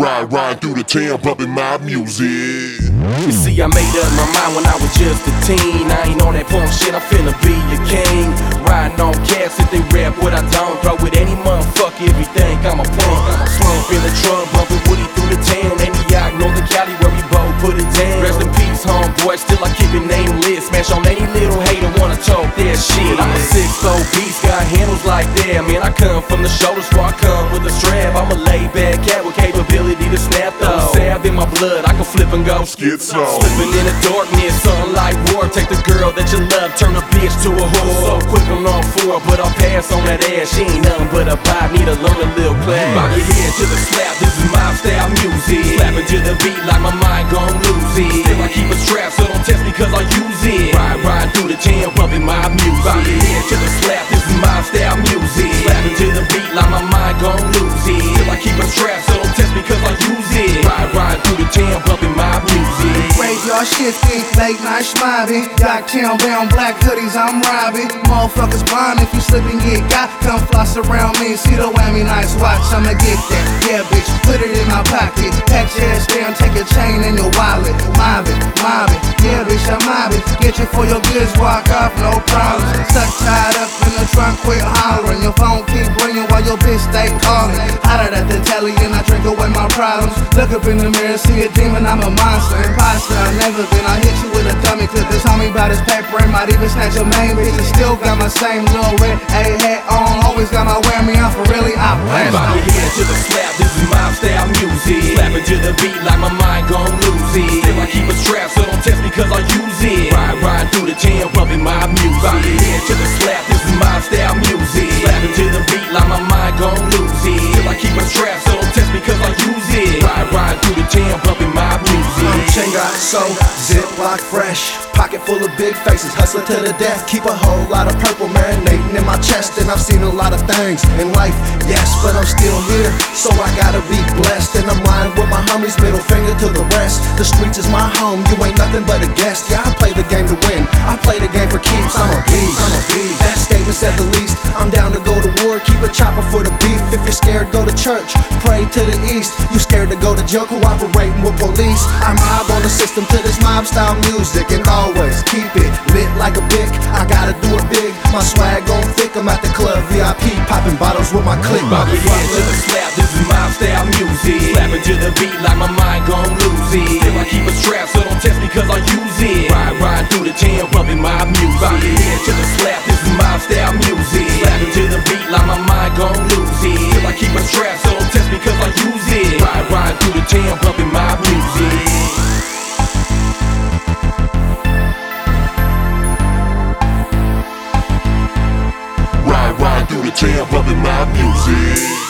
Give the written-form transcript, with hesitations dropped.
Ride through the town, bumping my music. You see, I made up my mind when I was just a teen. I ain't on that punk shit, I'm finna be a king. Riding on cats if they rap what I don't. Throw with any motherfucker if you think I'm a punk. Slump in the trunk, bumping Woody through the town. Antioch, Northern Cali, where we both put it down. Rest in peace, homeboy, still I keep it nameless. Smash on any little hater wanna talk that shit. I'm a 6'4" beast, got handles like that. Man, I come from the shoulders before I come with a strap. I'm a laid back cat with capability to snap though. Sab in my blood, I can flip and go Schizo. Slipping in the darkness, something like war. Take the girl that you love, turn a bitch to a whore. So quick I'm on four, but I'll pass on that ass. She ain't nothing but a vibe, need to learn a little class. Bob your head to the slap, this is my style music. Slapping to the beat like my mind gon' lose it. Still I keep a strap, so don't test me cause I use it. Ride through the town, bumping my music. Bob your head to the slap, this is my style music. Slapping to the beat like my mind gon' lose it. Still I keep a strap, so don't test me cause I use it. Ride through the town, bumping my music. Graveyard shifting, late night schmobbing. Docktown bound black hoodies, I'm robbing. Motherfuckers blind if you slip and get got. Come floss around me, see the whammy, nice watch, I'ma get that. Yeah, bitch, put it in my pocket. Pat your ass down, take your chain and your wallet. Mob it, yeah, bitch, I'm mobbing. Get you for your goods, walk off, no problem. Stuck tied up in the trunk, quit hollering. Your phone keep ringing while your bitch stay calling. Hotter at the telly and I drink away my problems. Look up in the mirror, see a demon, I'm a monster. Imposter, I've never been. I hit you with a dummy clip. This homie bout his paper and might even snatch your main bitch. And still got my same little red A hat on. Always got my whammy on for really, I blast. Bob your head to the slap, this is my style music. Slapping to the beat like my mind gon' lose it. Still I keep a strap, so don't test me cause I use it. Ride through the town, bumping my music. Bob your head to the slap, this is my style music. Slapping to the beat like my mind gon' lose it. Still I keep a strap, so don't test me cause I use it. Ride through the town, bumping my music. Chain got so Ziploc fresh, pocket full of big faces, hustling to the death. Keep a whole lot of purple marinating in my chest. And I've seen a lot of things in life, yes, but I'm still here, so I gotta be blessed. And I'm riding with my homies, middle finger to the rest. The streets is my home, you ain't nothing but a guest. Yeah, I play the game to win, I play the game for keeps. I'm a beast, that statement said the least. I'm down to go to war, keep a chopper for the beef. If you're scared, go to church, pray to the east. You scared to go to jail, cooperating with police. I mob on the system to this mob style music. And always keep it lit like a bic, I gotta do it big. My swag gon' thick, I'm at the club VIP, popping bottles with my clique. Bob your head to the slap, this is my style music. Slapping to the beat like my mind gon' lose it. Still I keep a strap, so don't test me cause I use it. Ride through the town, bumping my music. Bob your head to the slap, this is my style music. Slapping to the beat like my mind gon' lose it. Still I keep a strap, so don't test me cause I use it. Ride through the town, bumping my music. Ride through the town, bumping my music.